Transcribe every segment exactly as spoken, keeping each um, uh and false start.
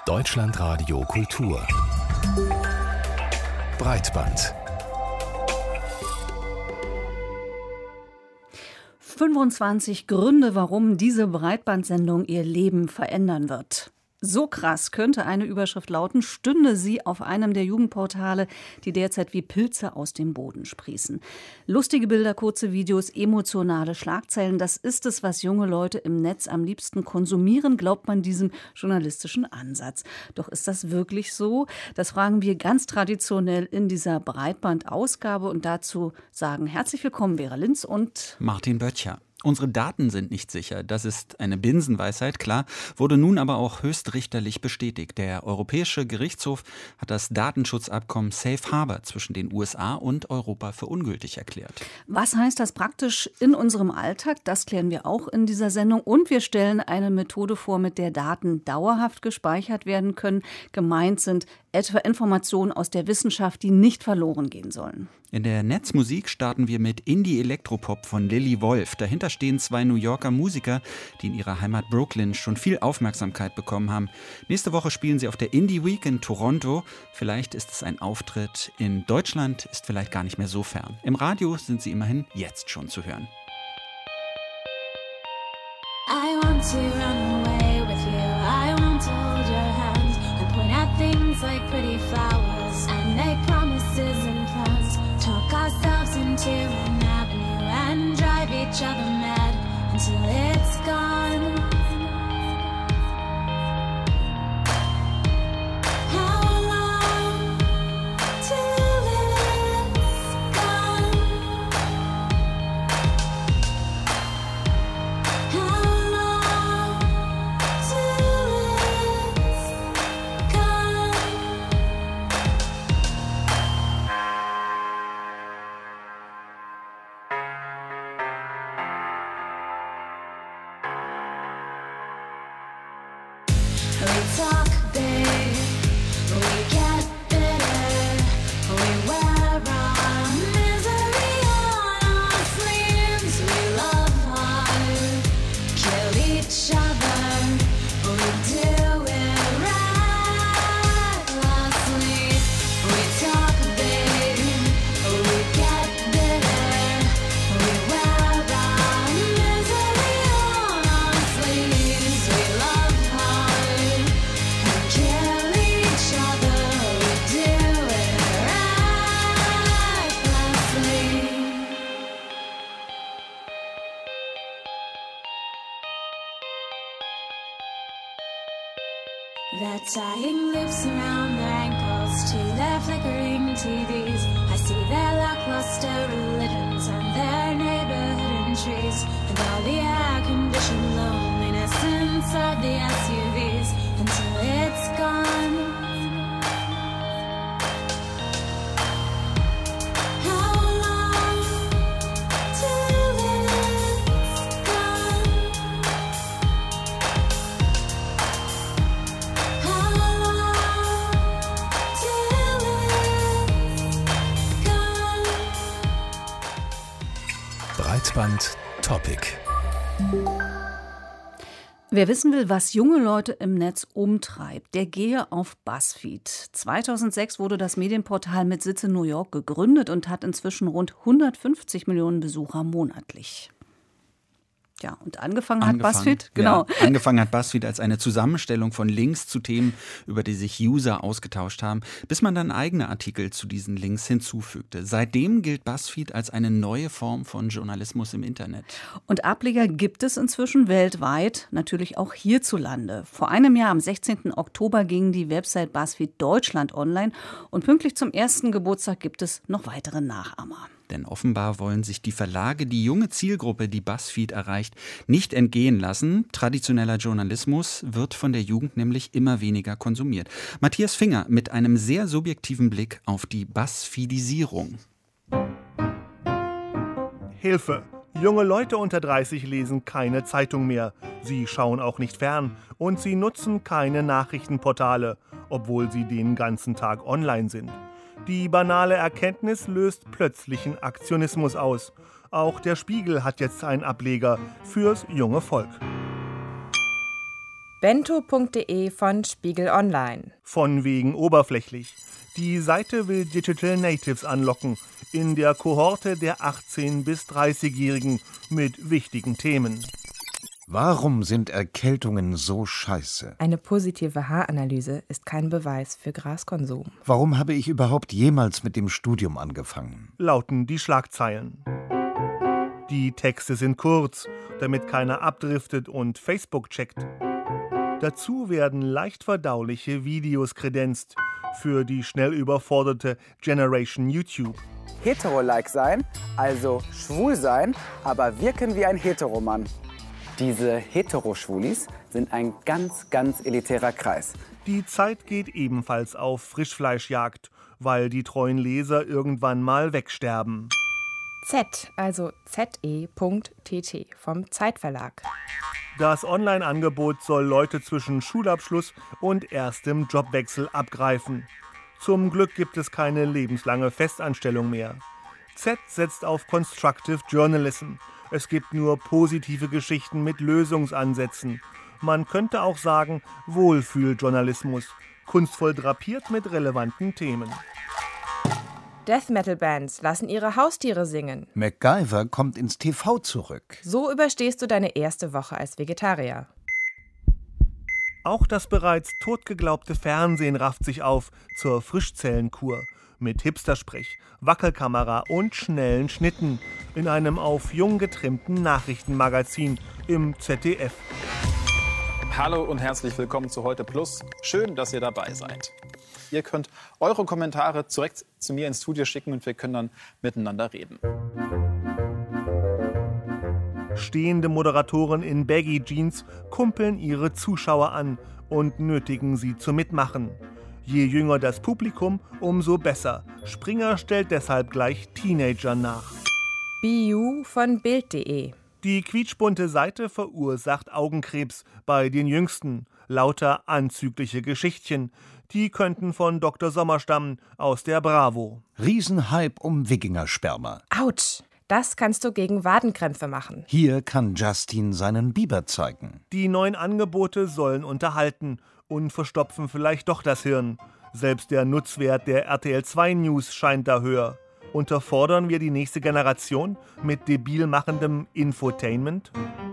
Deutschlandradio Kultur Breitband. fünfundzwanzig Gründe, warum diese Breitbandsendung ihr Leben verändern wird. So krass könnte eine Überschrift lauten, stünde sie auf einem der Jugendportale, die derzeit wie Pilze aus dem Boden sprießen. Lustige Bilder, kurze Videos, emotionale Schlagzeilen, das ist es, was junge Leute im Netz am liebsten konsumieren, glaubt man diesem journalistischen Ansatz. Doch ist das wirklich so? Das fragen wir ganz traditionell in dieser Breitbandausgabe und dazu sagen herzlich willkommen Vera Linz und Martin Böttcher. Unsere Daten sind nicht sicher, das ist eine Binsenweisheit, klar, wurde nun aber auch höchstrichterlich bestätigt. Der Europäische Gerichtshof hat das Datenschutzabkommen Safe Harbor zwischen den U S A und Europa für ungültig erklärt. Was heißt das praktisch in unserem Alltag? Das klären wir auch in dieser Sendung. Und wir stellen eine Methode vor, mit der Daten dauerhaft gespeichert werden können. Gemeint sind etwa Informationen aus der Wissenschaft, die nicht verloren gehen sollen. In der Netzmusik starten wir mit Indie-Elektropop von Lilly Wolf. Dahinter stehen zwei New Yorker Musiker, die in ihrer Heimat Brooklyn schon viel Aufmerksamkeit bekommen haben. Nächste Woche spielen sie auf der Indie Week in Toronto. Vielleicht ist es ein Auftritt in Deutschland, ist vielleicht gar nicht mehr so fern. Im Radio sind sie immerhin jetzt schon zu hören. I want to run away with you. I want to hold your hand and point at things like pretty flowers and make promises and plans. Talk ourselves into an avenue and drive each other mad until it's gone. How long till it's gone? How long till it's gone? We talk big, we get bitter, we wear our misery on our sleeves. We love hard, kill each other, we do it recklessly. We talk big, we get bitter, we wear our misery on our sleeves. We love hard and kill each other, we do it recklessly. They're tying loops around their ankles to their flickering T Vs. I see their lackluster religions and their neighborhood entries, and all the air-conditioned loneliness inside the S U Vs until it's gone. How long till it's gone? How long till it's gone? Breitband Topic. Wer wissen will, was junge Leute im Netz umtreibt, der gehe auf BuzzFeed. zweitausendsechs wurde das Medienportal mit Sitz in New York gegründet und hat inzwischen rund hundertfünfzig Millionen Besucher monatlich. Ja, und angefangen, Angefangen, hat BuzzFeed, genau. Ja, angefangen hat BuzzFeed als eine Zusammenstellung von Links zu Themen, über die sich User ausgetauscht haben, bis man dann eigene Artikel zu diesen Links hinzufügte. Seitdem gilt BuzzFeed als eine neue Form von Journalismus im Internet. Und Ableger gibt es inzwischen weltweit, natürlich auch hierzulande. Vor einem Jahr, am sechzehnten Oktober, ging die Website BuzzFeed Deutschland online und pünktlich zum ersten Geburtstag gibt es noch weitere Nachahmer. Denn offenbar wollen sich die Verlage die junge Zielgruppe, die BuzzFeed erreicht, nicht entgehen lassen. Traditioneller Journalismus wird von der Jugend nämlich immer weniger konsumiert. Matthias Finger mit einem sehr subjektiven Blick auf die BuzzFeedisierung. Hilfe! Junge Leute unter dreißig lesen keine Zeitung mehr. Sie schauen auch nicht fern und sie nutzen keine Nachrichtenportale, obwohl sie den ganzen Tag online sind. Die banale Erkenntnis löst plötzlichen Aktionismus aus. Auch der Spiegel hat jetzt einen Ableger fürs junge Volk. bento punkt de von Spiegel Online. Von wegen oberflächlich. Die Seite will Digital Natives anlocken, in der Kohorte der achtzehn- bis dreißigjährigen mit wichtigen Themen. Warum sind Erkältungen so scheiße? Eine positive Haaranalyse ist kein Beweis für Graskonsum. Warum habe ich überhaupt jemals mit dem Studium angefangen? Lauten die Schlagzeilen. Die Texte sind kurz, damit keiner abdriftet und Facebook checkt. Dazu werden leicht verdauliche Videos kredenzt für die schnell überforderte Generation YouTube. Hetero-like sein, also schwul sein, aber wirken wie ein Heteromann. Diese Heteroschwulis sind ein ganz, ganz elitärer Kreis. Die Zeit geht ebenfalls auf Frischfleischjagd, weil die treuen Leser irgendwann mal wegsterben. Z, also Z E Punkt T T vom Zeitverlag. Das Online-Angebot soll Leute zwischen Schulabschluss und erstem Jobwechsel abgreifen. Zum Glück gibt es keine lebenslange Festanstellung mehr. Z setzt auf Constructive Journalism. Es gibt nur positive Geschichten mit Lösungsansätzen. Man könnte auch sagen Wohlfühljournalismus, kunstvoll drapiert mit relevanten Themen. Death-Metal-Bands lassen ihre Haustiere singen. MacGyver kommt ins T V zurück. So überstehst du deine erste Woche als Vegetarier. Auch das bereits totgeglaubte Fernsehen rafft sich auf zur Frischzellenkur. Mit Hipstersprech, Wackelkamera und schnellen Schnitten in einem auf jung getrimmten Nachrichtenmagazin im Z D F. Hallo und herzlich willkommen zu Heute Plus. Schön, dass ihr dabei seid. Ihr könnt eure Kommentare direkt zu mir ins Studio schicken und wir können dann miteinander reden. Stehende Moderatoren in Baggy-Jeans kumpeln ihre Zuschauer an und nötigen sie zum Mitmachen. Je jünger das Publikum, umso besser. Springer stellt deshalb gleich Teenager nach. B U von Bild punkt de. Die quietschbunte Seite verursacht Augenkrebs bei den Jüngsten. Lauter anzügliche Geschichtchen. Die könnten von Doktor Sommer stammen aus der Bravo. Riesenhype um Wikingersperma. Autsch! Das kannst du gegen Wadenkrämpfe machen. Hier kann Justin seinen Biber zeigen. Die neuen Angebote sollen unterhalten und verstopfen vielleicht doch das Hirn. Selbst der Nutzwert der R T L zwei News scheint da höher. Unterfordern wir die nächste Generation mit debil machendem Infotainment?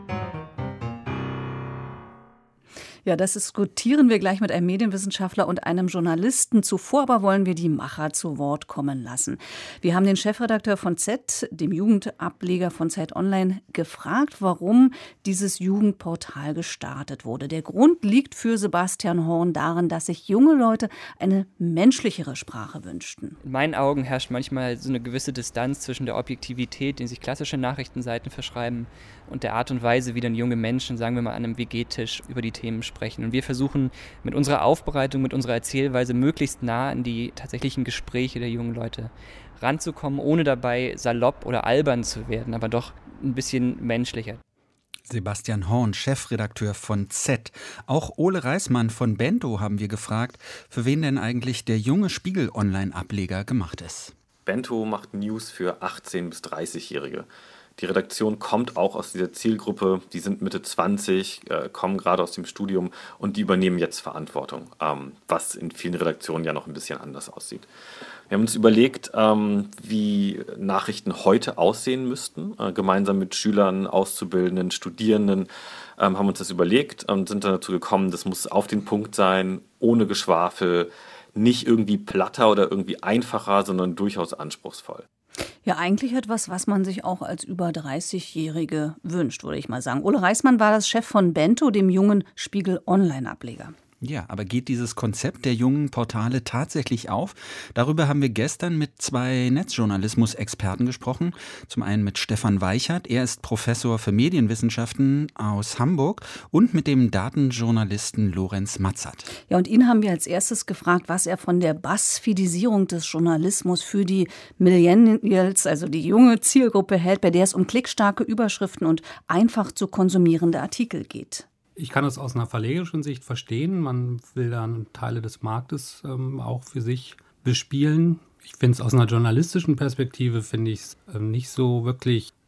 Ja, das diskutieren wir gleich mit einem Medienwissenschaftler und einem Journalisten. Zuvor aber wollen wir die Macher zu Wort kommen lassen. Wir haben den Chefredakteur von Z, dem Jugendableger von Zeit Online, gefragt, warum dieses Jugendportal gestartet wurde. Der Grund liegt für Sebastian Horn darin, dass sich junge Leute eine menschlichere Sprache wünschten. In meinen Augen herrscht manchmal so eine gewisse Distanz zwischen der Objektivität, die sich klassische Nachrichtenseiten verschreiben, und der Art und Weise, wie dann junge Menschen, sagen wir mal, an einem W G-Tisch über die Themen sprechen. Und wir versuchen mit unserer Aufbereitung, mit unserer Erzählweise möglichst nah an die tatsächlichen Gespräche der jungen Leute ranzukommen, ohne dabei salopp oder albern zu werden, aber doch ein bisschen menschlicher. Sebastian Horn, Chefredakteur von Z. Auch Ole Reismann von Bento haben wir gefragt, für wen denn eigentlich der junge Spiegel-Online-Ableger gemacht ist. Bento macht News für achtzehn- bis dreißigjährige. Die Redaktion kommt auch aus dieser Zielgruppe, die sind Mitte zwanzig, äh, kommen gerade aus dem Studium und die übernehmen jetzt Verantwortung, ähm, was in vielen Redaktionen ja noch ein bisschen anders aussieht. Wir haben uns überlegt, ähm, wie Nachrichten heute aussehen müssten. Äh, gemeinsam mit Schülern, Auszubildenden, Studierenden ähm, haben uns das überlegt und sind dann dazu gekommen, das muss auf den Punkt sein, ohne Geschwafel, nicht irgendwie platter oder irgendwie einfacher, sondern durchaus anspruchsvoll. Ja, eigentlich etwas, was man sich auch als über dreißigjährige wünscht, würde ich mal sagen. Ole Reismann war das Chef von Bento, dem jungen Spiegel-Online-Ableger. Ja, aber geht dieses Konzept der jungen Portale tatsächlich auf? Darüber haben wir gestern mit zwei Netzjournalismus-Experten gesprochen. Zum einen mit Stefan Weichert, er ist Professor für Medienwissenschaften aus Hamburg, und mit dem Datenjournalisten Lorenz Matzert. Ja, und ihn haben wir als erstes gefragt, was er von der Buzzfeedisierung des Journalismus für die Millennials, also die junge Zielgruppe, hält, bei der es um klickstarke Überschriften und einfach zu konsumierende Artikel geht. Ich kann es aus einer verlegerischen Sicht verstehen. Man will dann Teile des Marktes ähm, auch für sich bespielen. Ich finde es aus einer journalistischen Perspektive finde ich es äh, nicht so wirklich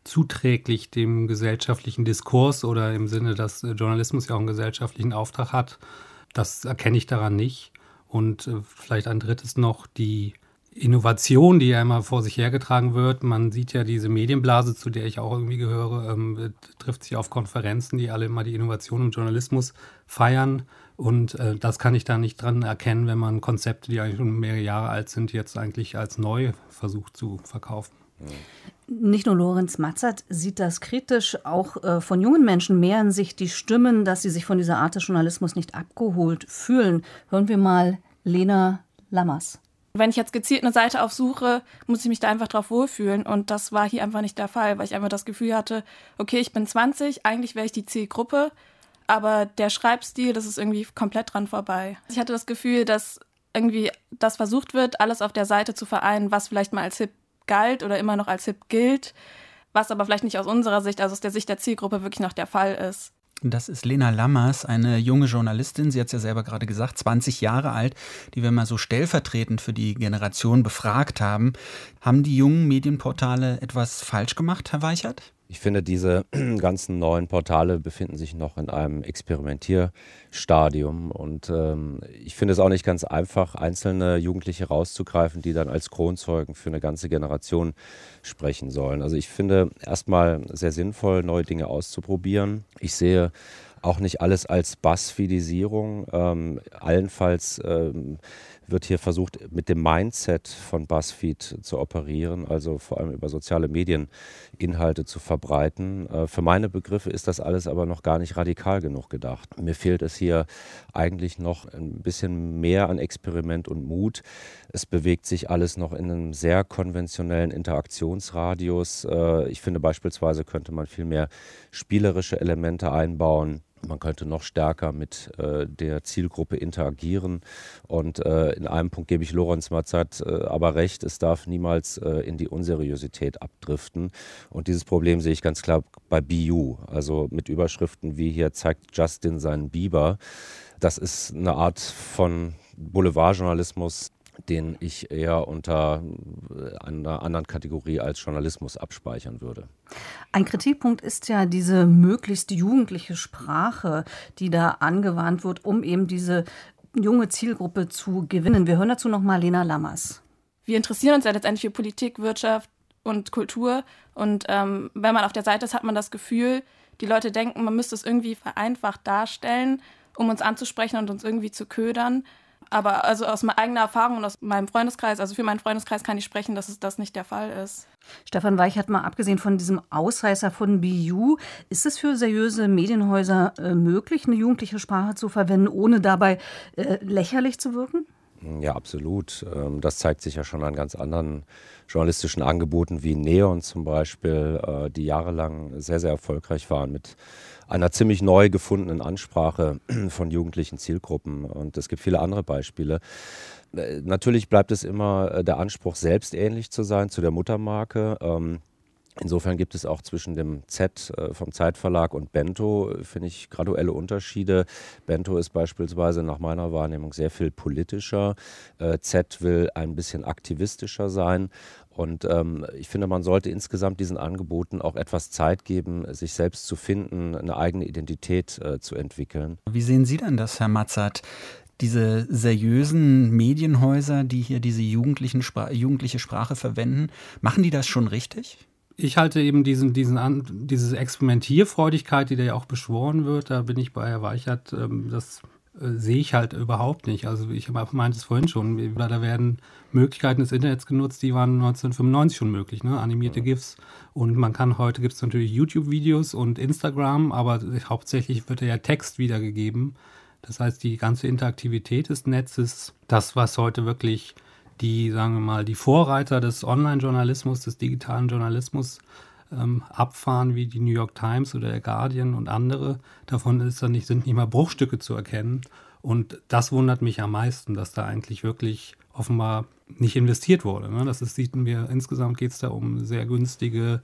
zuträglich dem gesellschaftlichen Diskurs oder im Sinne, dass Journalismus ja auch einen gesellschaftlichen Auftrag hat. Das erkenne ich daran nicht. Und äh, vielleicht ein drittes noch, die Innovation, die ja immer vor sich hergetragen wird. Man sieht ja diese Medienblase, zu der ich auch irgendwie gehöre, ähm, trifft sich auf Konferenzen, die alle immer die Innovation im Journalismus feiern. Und äh, das kann ich da nicht dran erkennen, wenn man Konzepte, die eigentlich schon mehrere Jahre alt sind, jetzt eigentlich als neu versucht zu verkaufen. Nicht nur Lorenz Matzert sieht das kritisch, auch äh, von jungen Menschen mehren sich die Stimmen, dass sie sich von dieser Art des Journalismus nicht abgeholt fühlen. Hören wir mal Lena Lammers. Wenn ich jetzt gezielt eine Seite aufsuche, muss ich mich da einfach drauf wohlfühlen. Und das war hier einfach nicht der Fall, weil ich einfach das Gefühl hatte, okay, ich bin zwanzig, eigentlich wäre ich die Zielgruppe, aber der Schreibstil, das ist irgendwie komplett dran vorbei. Ich hatte das Gefühl, dass irgendwie das versucht wird, alles auf der Seite zu vereinen, was vielleicht mal als hip galt oder immer noch als hip gilt, was aber vielleicht nicht aus unserer Sicht, also aus der Sicht der Zielgruppe wirklich noch der Fall ist. Das ist Lena Lammers, eine junge Journalistin, sie hat es ja selber gerade gesagt, zwanzig Jahre alt, die wir mal so stellvertretend für die Generation befragt haben. Haben die jungen Medienportale etwas falsch gemacht, Herr Weichert? Ich finde, diese ganzen neuen Portale befinden sich noch in einem Experimentierstadium und ähm, ich finde es auch nicht ganz einfach, einzelne Jugendliche rauszugreifen, die dann als Kronzeugen für eine ganze Generation sprechen sollen. Also ich finde erstmal sehr sinnvoll, neue Dinge auszuprobieren. Ich sehe auch nicht alles als BuzzFeedisierung. Ähm, allenfalls ähm, wird hier versucht, mit dem Mindset von BuzzFeed zu operieren, also vor allem über soziale Medien Inhalte zu verbreiten. Äh, für meine Begriffe ist das alles aber noch gar nicht radikal genug gedacht. Mir fehlt es hier eigentlich noch ein bisschen mehr an Experiment und Mut. Es bewegt sich alles noch in einem sehr konventionellen Interaktionsradius. Äh, ich finde beispielsweise könnte man viel mehr spielerische Elemente einbauen. Man könnte noch stärker mit äh, der Zielgruppe interagieren. Und äh, in einem Punkt gebe ich Lorenz Matzert äh, aber recht, es darf niemals äh, in die Unseriosität abdriften. Und dieses Problem sehe ich ganz klar bei B U, also mit Überschriften wie hier zeigt Justin seinen Biber. Das ist eine Art von Boulevardjournalismus, den ich eher unter einer anderen Kategorie als Journalismus abspeichern würde. Ein Kritikpunkt ist ja diese möglichst jugendliche Sprache, die da angewandt wird, um eben diese junge Zielgruppe zu gewinnen. Wir hören dazu noch mal Lena Lammers. Wir interessieren uns ja letztendlich für Politik, Wirtschaft und Kultur. Und ähm, wenn man auf der Seite ist, hat man das Gefühl, die Leute denken, man müsste es irgendwie vereinfacht darstellen, um uns anzusprechen und uns irgendwie zu ködern. Aber also aus meiner eigenen Erfahrung und aus meinem Freundeskreis, also für meinen Freundeskreis kann ich sprechen, dass es das nicht der Fall ist. Stefan Weichert, mal abgesehen von diesem Ausreißer von B U, ist es für seriöse Medienhäuser äh, möglich, eine jugendliche Sprache zu verwenden, ohne dabei äh, lächerlich zu wirken? Ja, absolut. Das zeigt sich ja schon an ganz anderen journalistischen Angeboten wie Neon zum Beispiel, die jahrelang sehr, sehr erfolgreich waren mit einer ziemlich neu gefundenen Ansprache von jugendlichen Zielgruppen. Und es gibt viele andere Beispiele. Natürlich bleibt es immer der Anspruch, selbst ähnlich zu sein zu der Muttermarke. Insofern gibt es auch zwischen dem Z äh, vom Zeitverlag und Bento, finde ich, graduelle Unterschiede. Bento ist beispielsweise nach meiner Wahrnehmung sehr viel politischer. Äh, Z will ein bisschen aktivistischer sein. Und ähm, ich finde, man sollte insgesamt diesen Angeboten auch etwas Zeit geben, sich selbst zu finden, eine eigene Identität äh, zu entwickeln. Wie sehen Sie denn das, Herr Matzert? Diese seriösen Medienhäuser, die hier diese jugendlichen Spra- jugendliche Sprache verwenden, machen die das schon richtig? Ich halte eben diesen, diesen, diese Experimentierfreudigkeit, die da ja auch beschworen wird, da bin ich bei Herr Weichert, das äh, sehe ich halt überhaupt nicht. Also ich meinte es vorhin schon, da werden Möglichkeiten des Internets genutzt, die waren neunzehnhundertfünfundneunzig schon möglich, ne? Animierte GIFs. Und man kann, heute gibt es natürlich YouTube-Videos und Instagram, aber hauptsächlich wird ja Text wiedergegeben. Das heißt, die ganze Interaktivität des Netzes, das, was heute wirklich die, sagen wir mal, die Vorreiter des Online-Journalismus, des digitalen Journalismus ähm, abfahren, wie die New York Times oder der Guardian und andere. Davon ist dann nicht, sind nicht mal Bruchstücke zu erkennen. Und das wundert mich am meisten, dass da eigentlich wirklich offenbar nicht investiert wurde. Ne? Das ist, sieht wir, insgesamt geht es da um sehr günstige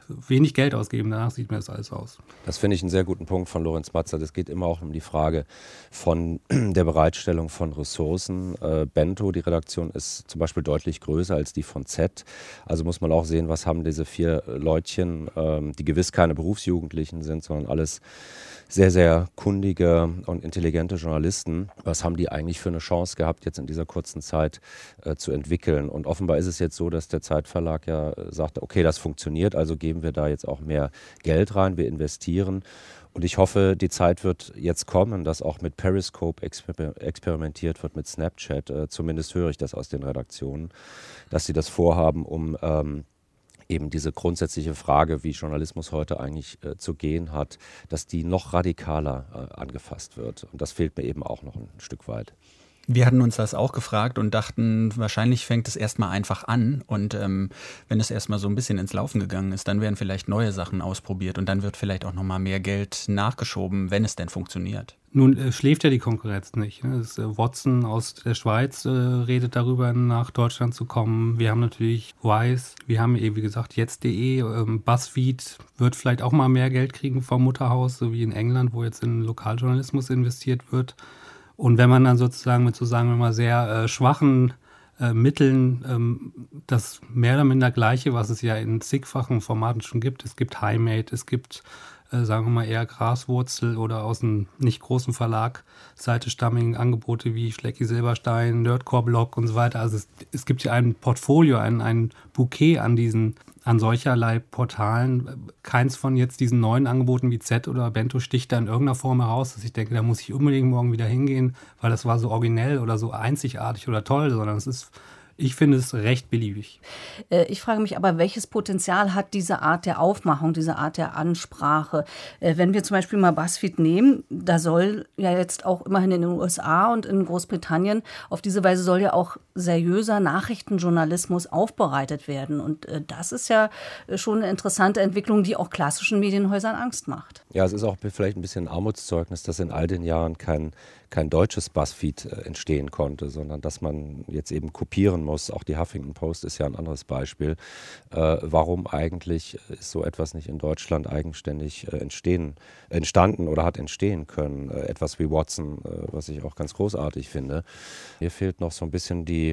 wenig Geld ausgeben, danach sieht mir das alles aus. Das finde ich einen sehr guten Punkt von Lorenz Matzer. Das geht immer auch um die Frage von der Bereitstellung von Ressourcen. Äh, Bento, die Redaktion, ist zum Beispiel deutlich größer als die von Z. Also muss man auch sehen, was haben diese vier Leutchen, ähm, die gewiss keine Berufsjugendlichen sind, sondern alles sehr, sehr kundige und intelligente Journalisten. Was haben die eigentlich für eine Chance gehabt, jetzt in dieser kurzen Zeit äh, zu entwickeln? Und offenbar ist es jetzt so, dass der Zeitverlag ja äh, sagte, okay, das funktioniert, also geben wir da jetzt auch mehr Geld rein, wir investieren. Und ich hoffe, die Zeit wird jetzt kommen, dass auch mit Periscope exper- experimentiert wird, mit Snapchat. Äh, zumindest höre ich das aus den Redaktionen, dass sie das vorhaben, um ähm, eben diese grundsätzliche Frage, wie Journalismus heute eigentlich äh, zu gehen hat, dass die noch radikaler äh, angefasst wird. Und das fehlt mir eben auch noch ein Stück weit. Wir hatten uns das auch gefragt und dachten, wahrscheinlich fängt es erstmal einfach an. Und ähm, wenn es erstmal so ein bisschen ins Laufen gegangen ist, dann werden vielleicht neue Sachen ausprobiert und dann wird vielleicht auch nochmal mehr Geld nachgeschoben, wenn es denn funktioniert. Nun äh, schläft ja die Konkurrenz nicht. Ne? Das, äh, Watson aus der Schweiz äh, redet darüber, nach Deutschland zu kommen. Wir haben natürlich Vice, wir haben eben, wie gesagt, jetzt punkt de. Ähm, BuzzFeed wird vielleicht auch mal mehr Geld kriegen vom Mutterhaus, so wie in England, wo jetzt in Lokaljournalismus investiert wird. Und wenn man dann sozusagen mit so, sagen wir mal, sehr äh, schwachen äh, Mitteln ähm, das mehr oder minder Gleiche, was es ja in zigfachen Formaten schon gibt. Es gibt HighMate, es gibt, äh, sagen wir mal, eher Graswurzel oder aus einem nicht großen Verlag Seite stammigen Angebote wie Schlecki Silberstein, Nerdcore-Blog und so weiter. Also es, es gibt ja ein Portfolio, ein, ein Bouquet an diesen an solcherlei Portalen. Keins von jetzt diesen neuen Angeboten wie Z oder Bento sticht da in irgendeiner Form heraus, dass ich denke, da muss ich unbedingt morgen wieder hingehen, weil das war so originell oder so einzigartig oder toll, sondern es ist, ich finde es recht beliebig. Ich frage mich aber, welches Potenzial hat diese Art der Aufmachung, diese Art der Ansprache? Wenn wir zum Beispiel mal BuzzFeed nehmen, da soll ja jetzt auch immerhin in den U S A und in Großbritannien, auf diese Weise soll ja auch seriöser Nachrichtenjournalismus aufbereitet werden. Und das ist ja schon eine interessante Entwicklung, die auch klassischen Medienhäusern Angst macht. Ja, es ist auch vielleicht ein bisschen ein Armutszeugnis, dass in all den Jahren kein, kein deutsches BuzzFeed äh, entstehen konnte, sondern dass man jetzt eben kopieren muss. Auch die Huffington Post ist ja ein anderes Beispiel. Äh, warum eigentlich ist so etwas nicht in Deutschland eigenständig äh, entstehen, entstanden oder hat entstehen können? Äh, etwas wie Watson, äh, was ich auch ganz großartig finde. Mir fehlt noch so ein bisschen die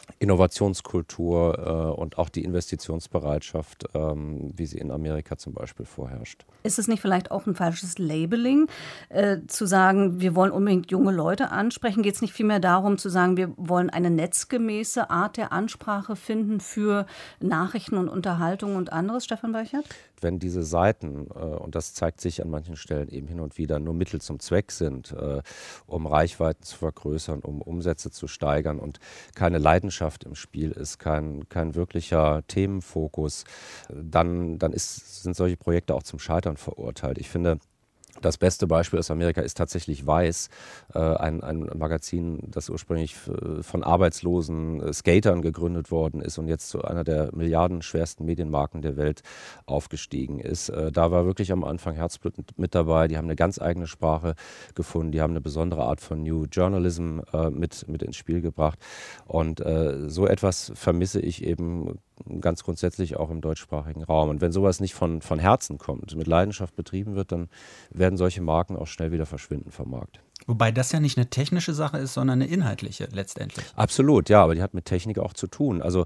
Innovationskultur äh, und auch die Investitionsbereitschaft, ähm, wie sie in Amerika zum Beispiel vorherrscht. Ist es nicht vielleicht auch ein falsches Labeling, äh, zu sagen, wir wollen unbedingt junge Leute ansprechen? Geht es nicht vielmehr darum, zu sagen, wir wollen eine netzgemäße Art der Ansprache finden für Nachrichten und Unterhaltung und anderes, Stefan Weichert? Wenn diese Seiten, äh, und das zeigt sich an manchen Stellen eben hin und wieder, nur Mittel zum Zweck sind, äh, um Reichweiten zu vergrößern, um Umsätze zu steigern und keine Leidenschaft im Spiel ist, kein, kein wirklicher Themenfokus, dann, dann ist, sind solche Projekte auch zum Scheitern verurteilt. Ich finde, das beste Beispiel aus Amerika ist tatsächlich Vice, äh, ein, ein Magazin, das ursprünglich von arbeitslosen äh, Skatern gegründet worden ist und jetzt zu einer der milliardenschwersten Medienmarken der Welt aufgestiegen ist. Äh, da war wirklich am Anfang Herzblut mit dabei. Die haben eine ganz eigene Sprache gefunden. Die haben eine besondere Art von New Journalism äh, mit, mit ins Spiel gebracht. Und äh, so etwas vermisse ich eben ganz grundsätzlich auch im deutschsprachigen Raum. Und wenn sowas nicht von, von Herzen kommt, mit Leidenschaft betrieben wird, dann werden solche Marken auch schnell wieder verschwinden vom Markt. Wobei das ja nicht eine technische Sache ist, sondern eine inhaltliche letztendlich. Absolut, ja, aber die hat mit Technik auch zu tun. Also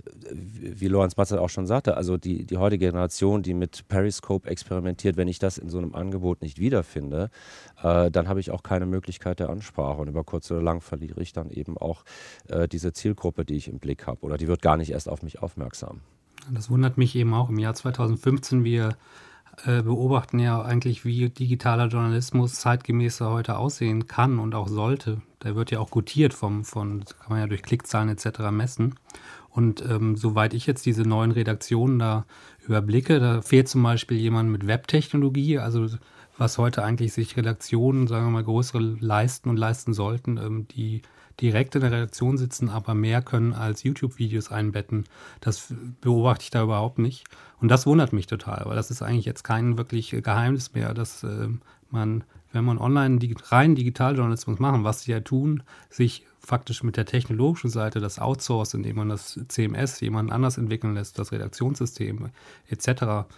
wie Lorenz Matzer auch schon sagte, also die, die heutige Generation, die mit Periscope experimentiert, wenn ich das in so einem Angebot nicht wiederfinde, äh, dann habe ich auch keine Möglichkeit der Ansprache. Und über kurz oder lang verliere ich dann eben auch äh, diese Zielgruppe, die ich im Blick habe. Oder die wird gar nicht erst auf mich aufmerksam. Das wundert mich eben auch. Im Jahr zweitausendfünfzehn, wir beobachten ja eigentlich, wie digitaler Journalismus zeitgemäßer heute aussehen kann und auch sollte. Der wird ja auch gutiert, vom, von, das kann man ja durch Klickzahlen et cetera messen. Und ähm, soweit ich jetzt diese neuen Redaktionen da überblicke, da fehlt zum Beispiel jemand mit Webtechnologie, also was heute eigentlich sich Redaktionen, sagen wir mal, größere leisten und leisten sollten, ähm, die direkt in der Redaktion sitzen, aber mehr können als YouTube-Videos einbetten. Das beobachte ich da überhaupt nicht. Und das wundert mich total, weil das ist eigentlich jetzt kein wirklich Geheimnis mehr, dass äh, man, wenn man online digi- rein Digitaljournalismus machen, was sie ja tun, sich faktisch mit der technologischen Seite das outsourced, indem man das C M S jemand anders entwickeln lässt, das Redaktionssystem et cetera,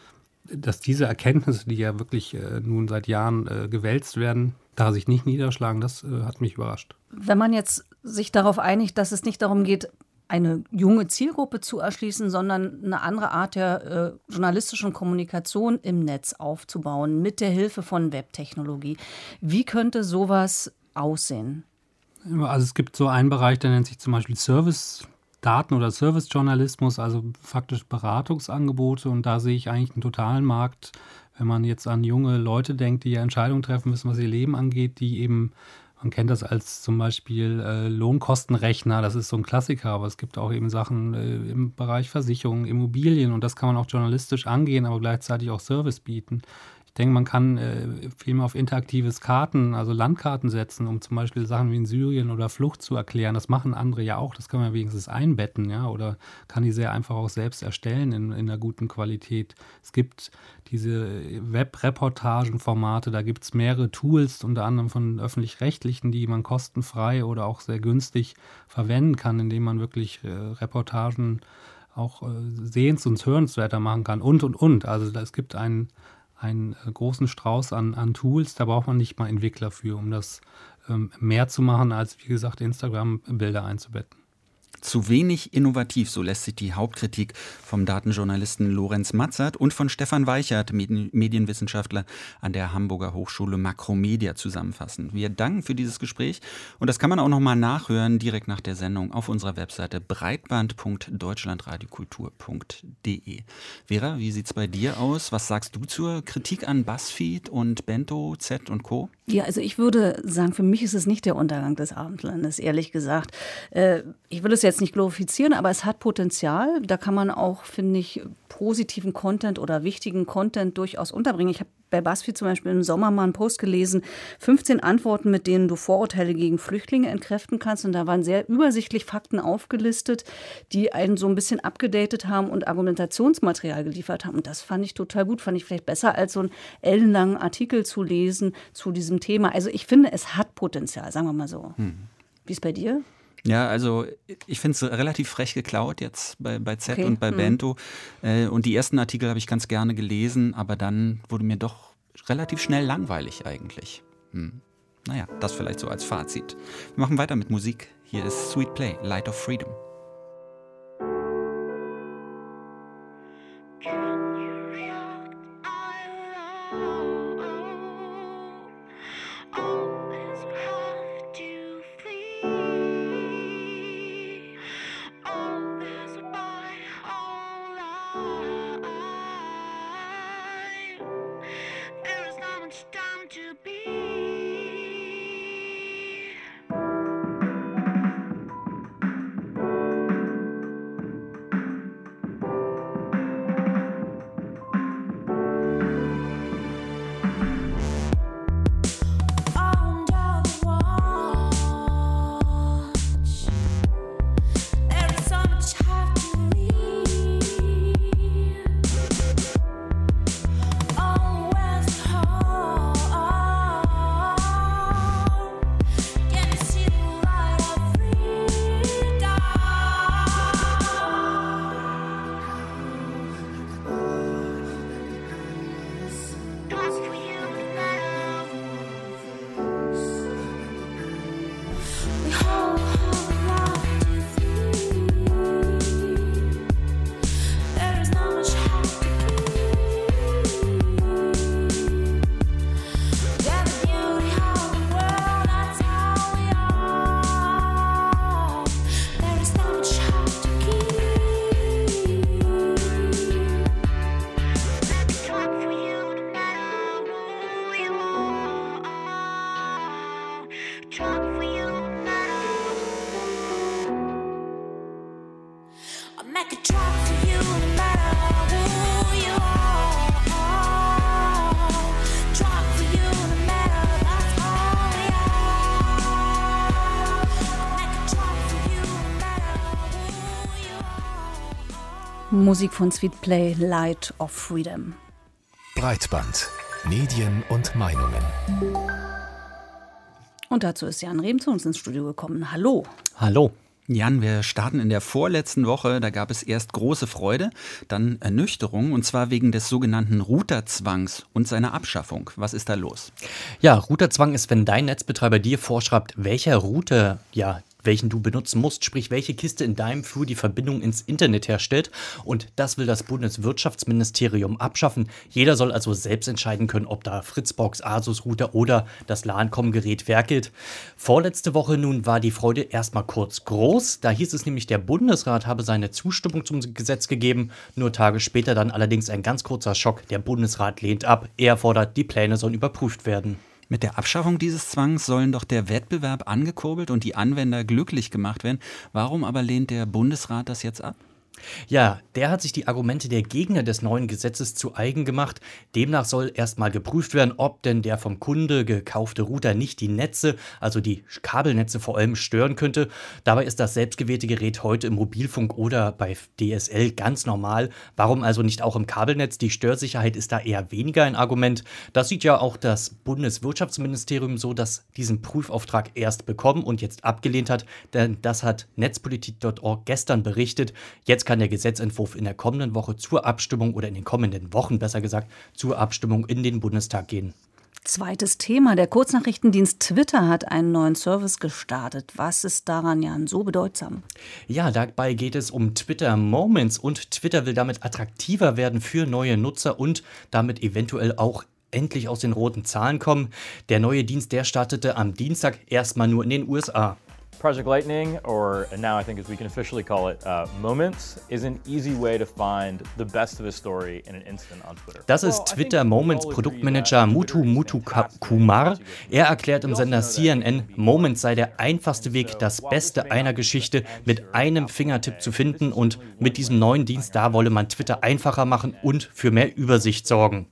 dass diese Erkenntnisse, die ja wirklich äh, nun seit Jahren äh, gewälzt werden, da sich nicht niederschlagen, das äh, hat mich überrascht. Wenn man jetzt sich darauf einigt, dass es nicht darum geht, eine junge Zielgruppe zu erschließen, sondern eine andere Art der äh, journalistischen Kommunikation im Netz aufzubauen, mit der Hilfe von Webtechnologie. Wie könnte sowas aussehen? Also es gibt so einen Bereich, der nennt sich zum Beispiel Service-Daten oder Service-Journalismus, also faktisch Beratungsangebote. Und da sehe ich eigentlich einen totalen Markt, wenn man jetzt an junge Leute denkt, die ja Entscheidungen treffen müssen, was ihr Leben angeht, die eben, man kennt das als zum Beispiel äh, Lohnkostenrechner, das ist so ein Klassiker, aber es gibt auch eben Sachen äh, im Bereich Versicherungen, Immobilien und das kann man auch journalistisch angehen, aber gleichzeitig auch Service bieten. Ich denke, man kann äh, viel mehr auf interaktives Karten, also Landkarten setzen, um zum Beispiel Sachen wie in Syrien oder Flucht zu erklären. Das machen andere ja auch, das kann man wenigstens einbetten, ja, oder kann die sehr einfach auch selbst erstellen in, in einer guten Qualität. Es gibt diese Web-Reportagen-Formate, da gibt es mehrere Tools, unter anderem von öffentlich-rechtlichen, die man kostenfrei oder auch sehr günstig verwenden kann, indem man wirklich äh, Reportagen auch äh, sehens- und hörenswerter machen kann und, und, und. Also es gibt einen einen großen Strauß an, an Tools, da braucht man nicht mal Entwickler für, um das ähm, mehr zu machen, als, wie gesagt, Instagram-Bilder einzubetten. Zu wenig innovativ, so lässt sich die Hauptkritik vom Datenjournalisten Lorenz Matzert und von Stefan Weichert, Medien- Medienwissenschaftler an der Hamburger Hochschule Makromedia, zusammenfassen. Wir danken für dieses Gespräch und das kann man auch nochmal nachhören, direkt nach der Sendung auf unserer Webseite breitband punkt deutschlandradiokultur punkt de. Vera, wie sieht's bei dir aus? Was sagst du zur Kritik an BuzzFeed und Bento, Z und Co.? Ja, also ich würde sagen, für mich ist es nicht der Untergang des Abendlandes, ehrlich gesagt. Äh, ich will es jetzt nicht glorifizieren, aber es hat Potenzial. Da kann man auch, finde ich, positiven Content oder wichtigen Content durchaus unterbringen. Ich habe bei BuzzFeed zum Beispiel im Sommer mal einen Post gelesen, fünfzehn Antworten, mit denen du Vorurteile gegen Flüchtlinge entkräften kannst. Und da waren sehr übersichtlich Fakten aufgelistet, die einen so ein bisschen abgedatet haben und Argumentationsmaterial geliefert haben. Und das fand ich total gut, fand ich vielleicht besser, als so einen ellenlangen Artikel zu lesen zu diesem Thema. Also ich finde, es hat Potenzial, sagen wir mal so. Hm. Wie ist es bei dir? Ja, also ich finde es relativ frech geklaut jetzt bei, bei Z Okay. und bei Hm. Bento. Äh, und die ersten Artikel habe ich ganz gerne gelesen, aber dann wurde mir doch relativ schnell langweilig eigentlich. Hm. Naja, das vielleicht so als Fazit. Wir machen weiter mit Musik. Hier ist Sweet Play, Light of Freedom. Musik von Sweet Play, Light of Freedom. Breitband. Medien und Meinungen. Und dazu ist Jan Rehm zu uns ins Studio gekommen. Hallo. Hallo. Jan, wir starten in der vorletzten Woche. Da gab es erst große Freude, dann Ernüchterung, und zwar wegen des sogenannten Routerzwangs und seiner Abschaffung. Was ist da los? Ja, Routerzwang ist, wenn dein Netzbetreiber dir vorschreibt, welcher Router, ja, welchen du benutzen musst, sprich welche Kiste in deinem Flur die Verbindung ins Internet herstellt. Und das will das Bundeswirtschaftsministerium abschaffen. Jeder soll also selbst entscheiden können, ob da Fritzbox, Asus-Router oder das LAN-Com-Gerät werkelt. Vorletzte Woche nun war die Freude erstmal kurz groß. Da hieß es nämlich, der Bundesrat habe seine Zustimmung zum Gesetz gegeben. Nur Tage später dann allerdings ein ganz kurzer Schock. Der Bundesrat lehnt ab. Er fordert, die Pläne sollen überprüft werden. Mit der Abschaffung dieses Zwangs sollen doch der Wettbewerb angekurbelt und die Anwender glücklich gemacht werden. Warum aber lehnt der Bundesrat das jetzt ab? Ja, der hat sich die Argumente der Gegner des neuen Gesetzes zu eigen gemacht. Demnach soll erstmal geprüft werden, ob denn der vom Kunde gekaufte Router nicht die Netze, also die Kabelnetze vor allem, stören könnte. Dabei ist das selbstgewählte Gerät heute im Mobilfunk oder bei D S L ganz normal. Warum also nicht auch im Kabelnetz? Die Störsicherheit ist da eher weniger ein Argument. Das sieht ja auch das Bundeswirtschaftsministerium so, das diesen Prüfauftrag erst bekommen und jetzt abgelehnt hat. Denn das hat netzpolitik punkt org gestern berichtet. Jetzt kann der Gesetzentwurf in der kommenden Woche zur Abstimmung oder in den kommenden Wochen besser gesagt zur Abstimmung in den Bundestag gehen. Zweites Thema. Der Kurznachrichtendienst Twitter hat einen neuen Service gestartet. Was ist daran, Jan, so bedeutsam? Ja, dabei geht es um Twitter Moments und Twitter will damit attraktiver werden für neue Nutzer und damit eventuell auch endlich aus den roten Zahlen kommen. Der neue Dienst, der startete am Dienstag erstmal nur in den U S A. Project Lightning, or now I think as we can officially call it, uh, Moments, is an easy way to find the best of a story in an instant on Twitter. Das ist Twitter Moments Produktmanager Muthu Muthu Kumar. Er erklärt im Sender C N N, Moments sei der einfachste Weg, das Beste einer Geschichte mit einem Fingertipp zu finden, und mit diesem neuen Dienst, da wolle man Twitter einfacher machen und für mehr Übersicht sorgen.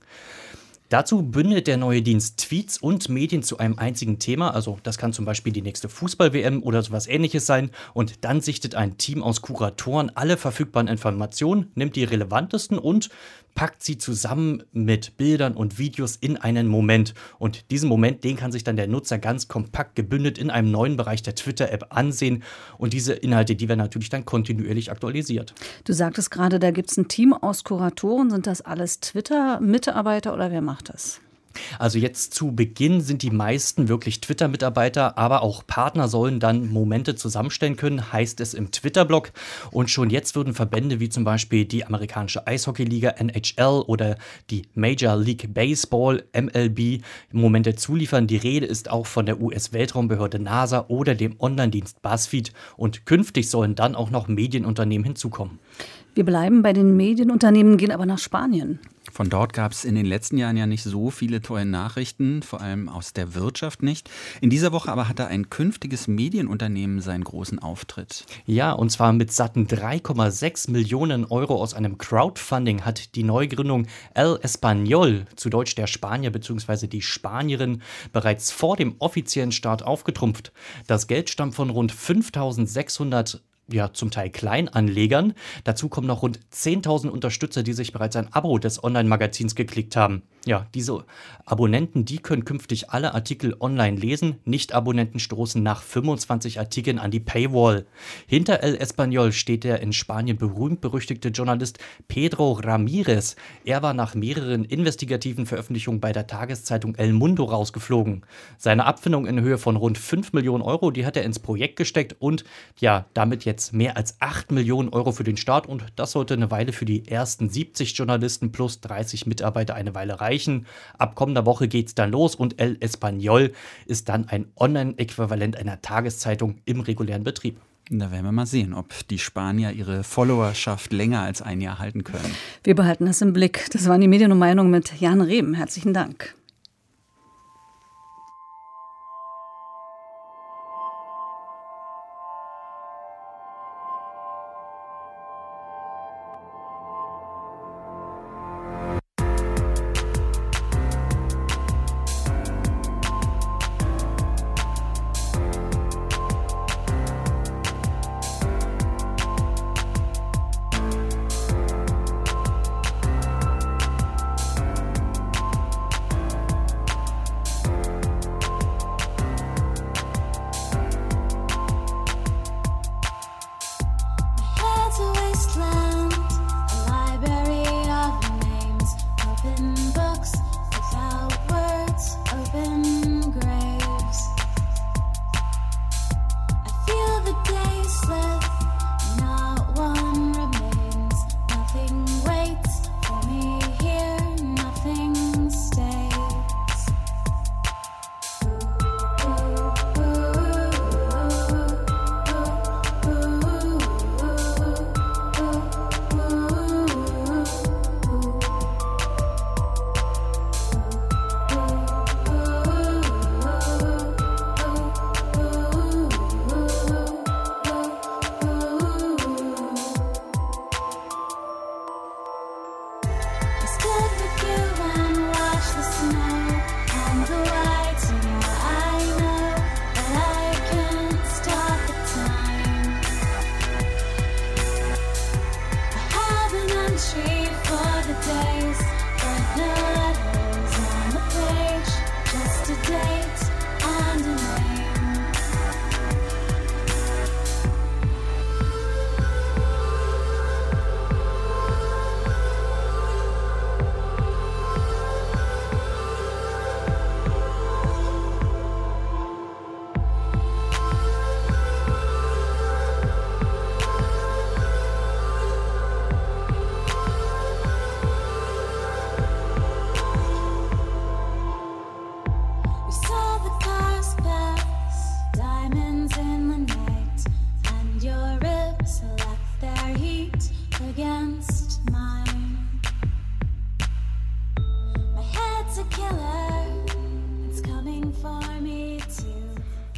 Dazu bündelt der neue Dienst Tweets und Medien zu einem einzigen Thema, also das kann zum Beispiel die nächste Fußball-W M oder sowas Ähnliches sein, und dann sichtet ein Team aus Kuratoren alle verfügbaren Informationen, nimmt die relevantesten und packt sie zusammen mit Bildern und Videos in einen Moment. Und diesen Moment, den kann sich dann der Nutzer ganz kompakt gebündelt in einem neuen Bereich der Twitter-App ansehen. Und diese Inhalte, die werden natürlich dann kontinuierlich aktualisiert. Du sagtest gerade, da gibt es ein Team aus Kuratoren. Sind das alles Twitter-Mitarbeiter oder wer macht das? Also jetzt zu Beginn sind die meisten wirklich Twitter-Mitarbeiter, aber auch Partner sollen dann Momente zusammenstellen können, heißt es im Twitter-Blog. Und schon jetzt würden Verbände wie zum Beispiel die amerikanische Eishockey-Liga N H L oder die Major League Baseball M L B Momente zuliefern. Die Rede ist auch von der U S-Weltraumbehörde NASA oder dem Online-Dienst BuzzFeed. Und künftig sollen dann auch noch Medienunternehmen hinzukommen. Wir bleiben bei den Medienunternehmen, gehen aber nach Spanien. Von dort gab es in den letzten Jahren ja nicht so viele tolle Nachrichten, vor allem aus der Wirtschaft nicht. In dieser Woche aber hat da ein künftiges Medienunternehmen seinen großen Auftritt. Ja, und zwar mit satten drei Komma sechs Millionen Euro aus einem Crowdfunding hat die Neugründung El Español, zu Deutsch der Spanier bzw. die Spanierin, bereits vor dem offiziellen Start aufgetrumpft. Das Geld stammt von rund fünftausendsechshundert ja, zum Teil Kleinanlegern. Dazu kommen noch rund zehntausend Unterstützer, die sich bereits ein Abo des Online-Magazins geklickt haben. Ja, diese Abonnenten, die können künftig alle Artikel online lesen. Nicht-Abonnenten stoßen nach fünfundzwanzig Artikeln an die Paywall. Hinter El Español steht der in Spanien berühmt-berüchtigte Journalist Pedro Ramírez. Er war nach mehreren investigativen Veröffentlichungen bei der Tageszeitung El Mundo rausgeflogen. Seine Abfindung in Höhe von rund fünf Millionen Euro, die hat er ins Projekt gesteckt und ja, damit jetzt mehr als acht Millionen Euro für den Start, und das sollte eine Weile für die ersten siebzig Journalisten plus dreißig Mitarbeiter eine Weile reichen. Ab kommender Woche geht's dann los und El Español ist dann ein Online-Äquivalent einer Tageszeitung im regulären Betrieb. Da werden wir mal sehen, ob die Spanier ihre Followerschaft länger als ein Jahr halten können. Wir behalten das im Blick. Das waren die Medien und Meinungen mit Jan Rehm. Herzlichen Dank.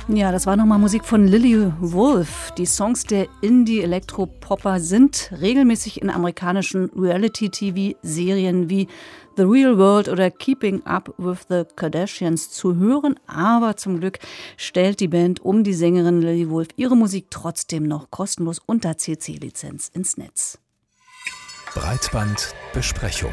Ja, das war nochmal Musik von Lily Wolf. Die Songs der Indie-Elektropopper sind regelmäßig in amerikanischen Reality-T V-Serien wie The Real World oder Keeping Up with the Kardashians zu hören. Aber zum Glück stellt die Band um die Sängerin Lily Wolf ihre Musik trotzdem noch kostenlos unter C C-Lizenz ins Netz. Breitbandbesprechung.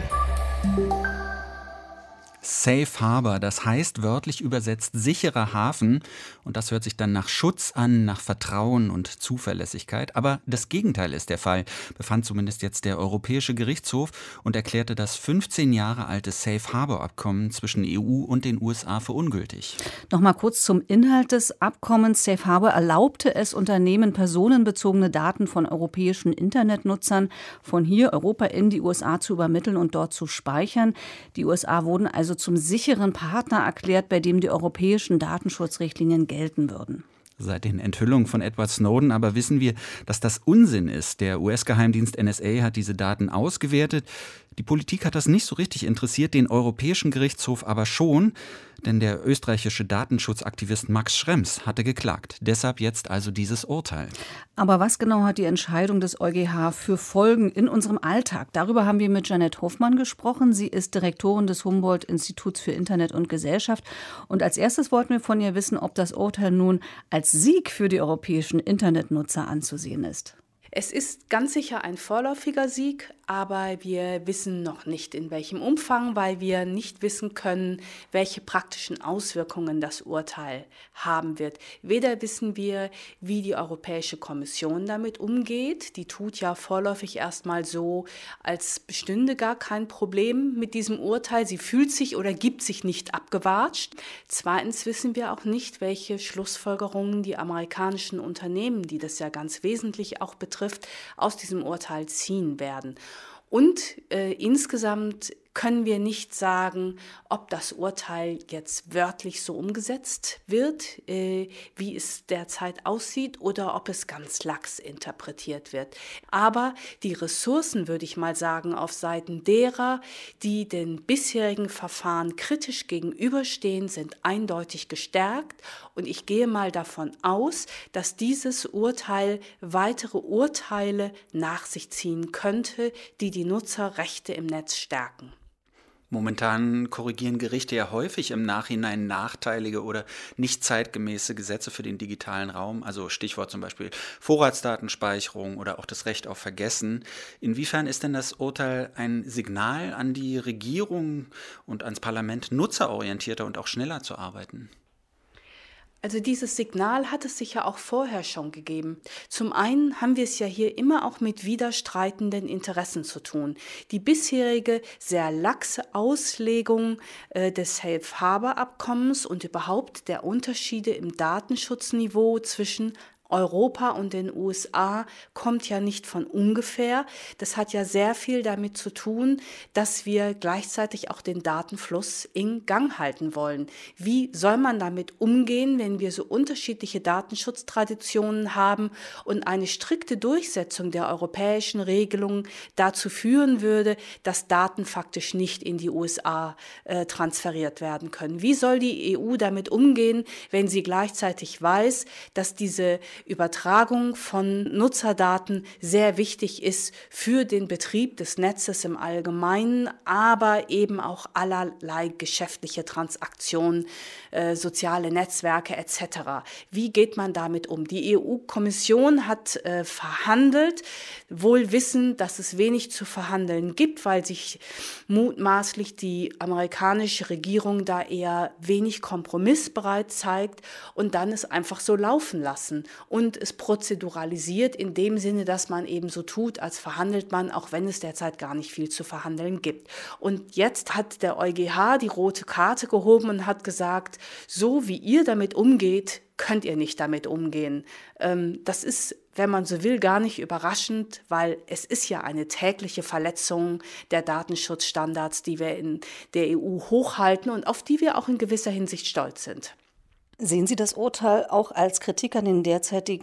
Safe Harbor, das heißt wörtlich übersetzt sicherer Hafen. Und das hört sich dann nach Schutz an, nach Vertrauen und Zuverlässigkeit. Aber das Gegenteil ist der Fall, befand zumindest jetzt der Europäische Gerichtshof und erklärte das fünfzehn Jahre alte Safe Harbor Abkommen zwischen E U und den U S A für ungültig. Nochmal kurz zum Inhalt des Abkommens. Safe Harbor erlaubte es Unternehmen, personenbezogene Daten von europäischen Internetnutzern von hier Europa in die U S A zu übermitteln und dort zu speichern. Die U S A wurden also zum sicheren Partner erklärt, bei dem die europäischen Datenschutzrichtlinien gelten würden. Seit den Enthüllungen von Edward Snowden aber wissen wir, dass das Unsinn ist. Der U S-Geheimdienst N S A hat diese Daten ausgewertet. Die Politik hat das nicht so richtig interessiert, den Europäischen Gerichtshof aber schon, denn der österreichische Datenschutzaktivist Max Schrems hatte geklagt. Deshalb jetzt also dieses Urteil. Aber was genau hat die Entscheidung des EuGH für Folgen in unserem Alltag? Darüber haben wir mit Jeanette Hofmann gesprochen. Sie ist Direktorin des Humboldt-Instituts für Internet und Gesellschaft. Und als erstes wollten wir von ihr wissen, ob das Urteil nun als Sieg für die europäischen Internetnutzer anzusehen ist. Es ist ganz sicher ein vorläufiger Sieg, aber wir wissen noch nicht, in welchem Umfang, weil wir nicht wissen können, welche praktischen Auswirkungen das Urteil haben wird. Weder wissen wir, wie die Europäische Kommission damit umgeht. Die tut ja vorläufig erstmal so, als bestünde gar kein Problem mit diesem Urteil. Sie fühlt sich oder gibt sich nicht abgewatscht. Zweitens wissen wir auch nicht, welche Schlussfolgerungen die amerikanischen Unternehmen, die das ja ganz wesentlich auch betrifft, aus diesem Urteil ziehen werden. Und äh, insgesamt können wir nicht sagen, ob das Urteil jetzt wörtlich so umgesetzt wird, äh, wie es derzeit aussieht, oder ob es ganz lax interpretiert wird. Aber die Ressourcen, würde ich mal sagen, auf Seiten derer, die den bisherigen Verfahren kritisch gegenüberstehen, sind eindeutig gestärkt. Und ich gehe mal davon aus, dass dieses Urteil weitere Urteile nach sich ziehen könnte, die die Nutzerrechte im Netz stärken. Momentan korrigieren Gerichte ja häufig im Nachhinein nachteilige oder nicht zeitgemäße Gesetze für den digitalen Raum, also Stichwort zum Beispiel Vorratsdatenspeicherung oder auch das Recht auf Vergessen. Inwiefern ist denn das Urteil ein Signal an die Regierung und ans Parlament, nutzerorientierter und auch schneller zu arbeiten? Also dieses Signal hat es sich ja auch vorher schon gegeben. Zum einen haben wir es ja hier immer auch mit widerstreitenden Interessen zu tun. Die bisherige sehr laxe Auslegung äh, des Safe Harbor Abkommens und überhaupt der Unterschiede im Datenschutzniveau zwischen Europa und den U S A kommt ja nicht von ungefähr. Das hat ja sehr viel damit zu tun, dass wir gleichzeitig auch den Datenfluss in Gang halten wollen. Wie soll man damit umgehen, wenn wir so unterschiedliche Datenschutztraditionen haben und eine strikte Durchsetzung der europäischen Regelungen dazu führen würde, dass Daten faktisch nicht in die U S A äh, transferiert werden können? Wie soll die E U damit umgehen, wenn sie gleichzeitig weiß, dass diese Übertragung von Nutzerdaten sehr wichtig ist für den Betrieb des Netzes im Allgemeinen, aber eben auch allerlei geschäftliche Transaktionen, äh, soziale Netzwerke et cetera. Wie geht man damit um? Die E U-Kommission hat äh, verhandelt, wohl wissend, dass es wenig zu verhandeln gibt, weil sich mutmaßlich die amerikanische Regierung da eher wenig kompromissbereit zeigt und dann es einfach so laufen lassen. Und es prozeduralisiert in dem Sinne, dass man eben so tut, als verhandelt man, auch wenn es derzeit gar nicht viel zu verhandeln gibt. Und jetzt hat der EuGH die rote Karte gehoben und hat gesagt, so wie ihr damit umgeht, könnt ihr nicht damit umgehen. Ähm, das ist, wenn man so will, gar nicht überraschend, weil es ist ja eine tägliche Verletzung der Datenschutzstandards, die wir in der E U hochhalten und auf die wir auch in gewisser Hinsicht stolz sind. Sehen Sie das Urteil auch als Kritik an den derzeitigen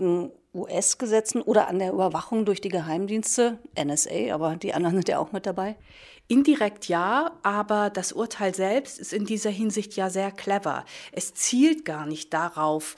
U S-Gesetzen oder an der Überwachung durch die Geheimdienste, N S A, aber die anderen sind ja auch mit dabei? Indirekt ja, aber das Urteil selbst ist in dieser Hinsicht ja sehr clever. Es zielt gar nicht darauf,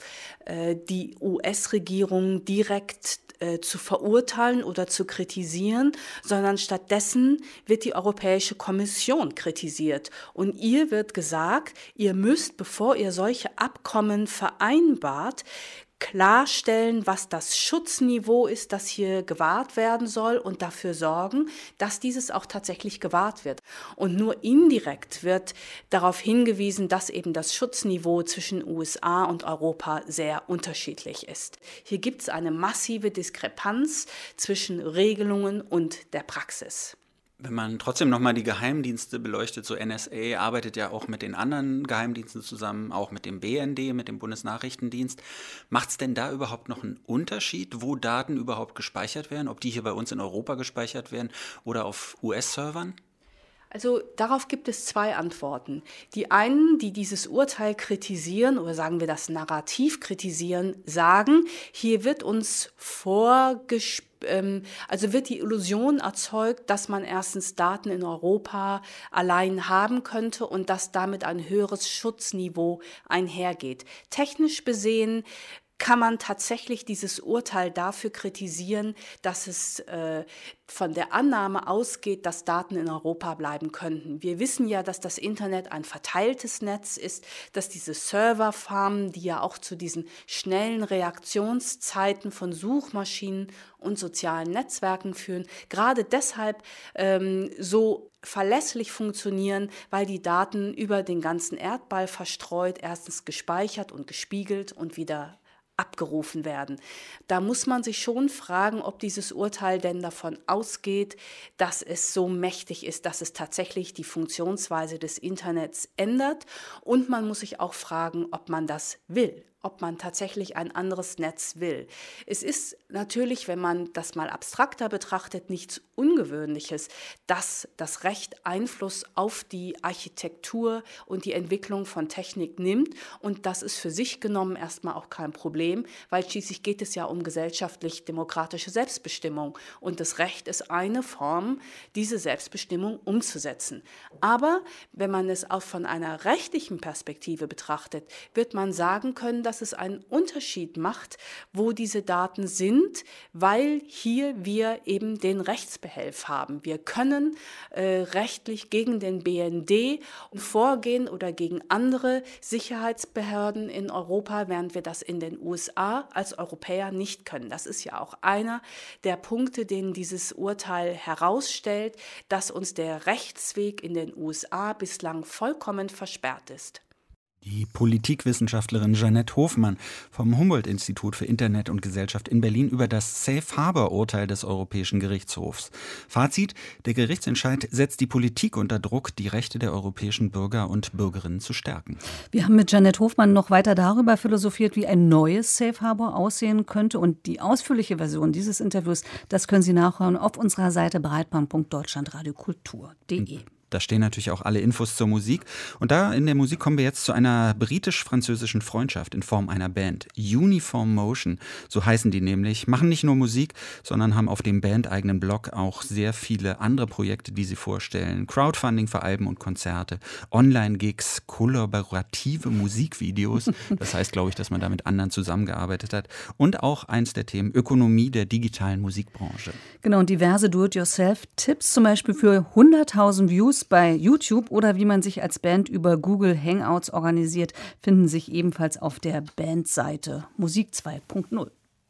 die U S-Regierung direkt zu verurteilen oder zu kritisieren, sondern stattdessen wird die Europäische Kommission kritisiert. Und ihr wird gesagt, ihr müsst, bevor ihr solche Abkommen vereinbart, klarstellen, was das Schutzniveau ist, das hier gewahrt werden soll und dafür sorgen, dass dieses auch tatsächlich gewahrt wird. Und nur indirekt wird darauf hingewiesen, dass eben das Schutzniveau zwischen U S A und Europa sehr unterschiedlich ist. Hier gibt es eine massive Diskrepanz zwischen Regelungen und der Praxis. Wenn man trotzdem nochmal die Geheimdienste beleuchtet, so N S A arbeitet ja auch mit den anderen Geheimdiensten zusammen, auch mit dem B N D, mit dem Bundesnachrichtendienst. Macht es denn da überhaupt noch einen Unterschied, wo Daten überhaupt gespeichert werden? Ob die hier bei uns in Europa gespeichert werden oder auf U S-Servern? Also darauf gibt es zwei Antworten. Die einen, die dieses Urteil kritisieren oder sagen wir das Narrativ kritisieren, sagen, hier wird uns vorgespielt, also wird die Illusion erzeugt, dass man erstens Daten in Europa allein haben könnte und dass damit ein höheres Schutzniveau einhergeht. Technisch besehen kann man tatsächlich dieses Urteil dafür kritisieren, dass es äh, von der Annahme ausgeht, dass Daten in Europa bleiben könnten. Wir wissen ja, dass das Internet ein verteiltes Netz ist, dass diese Serverfarmen, die ja auch zu diesen schnellen Reaktionszeiten von Suchmaschinen und sozialen Netzwerken führen, gerade deshalb ähm, so verlässlich funktionieren, weil die Daten über den ganzen Erdball verstreut, erstens gespeichert und gespiegelt und wieder abgerufen werden. Da muss man sich schon fragen, ob dieses Urteil denn davon ausgeht, dass es so mächtig ist, dass es tatsächlich die Funktionsweise des Internets ändert. Und man muss sich auch fragen, ob man das will, ob man tatsächlich ein anderes Netz will. Es ist natürlich, wenn man das mal abstrakter betrachtet, nichts Ungewöhnliches, dass das Recht Einfluss auf die Architektur und die Entwicklung von Technik nimmt. Und das ist für sich genommen erstmal auch kein Problem, weil schließlich geht es ja um gesellschaftlich-demokratische Selbstbestimmung. Und das Recht ist eine Form, diese Selbstbestimmung umzusetzen. Aber wenn man es auch von einer rechtlichen Perspektive betrachtet, wird man sagen können, dass es einen Unterschied macht, wo diese Daten sind, weil hier wir eben den Rechtsbehelf haben. Wir können äh, rechtlich gegen den B N D vorgehen oder gegen andere Sicherheitsbehörden in Europa, während wir das in den U S A als Europäer nicht können. Das ist ja auch einer der Punkte, den dieses Urteil herausstellt, dass uns der Rechtsweg in den U S A bislang vollkommen versperrt ist. Die Politikwissenschaftlerin Jeanette Hofmann vom Humboldt-Institut für Internet und Gesellschaft in Berlin über das Safe-Harbor-Urteil des Europäischen Gerichtshofs. Fazit: Der Gerichtsentscheid setzt die Politik unter Druck, die Rechte der europäischen Bürger und Bürgerinnen zu stärken. Wir haben mit Jeanette Hofmann noch weiter darüber philosophiert, wie ein neues Safe-Harbor aussehen könnte. Und die ausführliche Version dieses Interviews, das können Sie nachhören auf unserer Seite breitband punkt deutschlandradiokultur punkt de. Da stehen natürlich auch alle Infos zur Musik. Und da in der Musik kommen wir jetzt zu einer britisch-französischen Freundschaft in Form einer Band. Uniform Motion, so heißen die nämlich, machen nicht nur Musik, sondern haben auf dem bandeigenen Blog auch sehr viele andere Projekte, die sie vorstellen. Crowdfunding für Alben und Konzerte, Online-Gigs, kollaborative Musikvideos. Das heißt, glaube ich, dass man da mit anderen zusammengearbeitet hat. Und auch eins der Themen, Ökonomie der digitalen Musikbranche. Genau, und diverse Do-it-yourself-Tipps, zum Beispiel für hunderttausend Views bei YouTube oder wie man sich als Band über Google Hangouts organisiert, finden sich ebenfalls auf der Bandseite Musik zwei punkt null.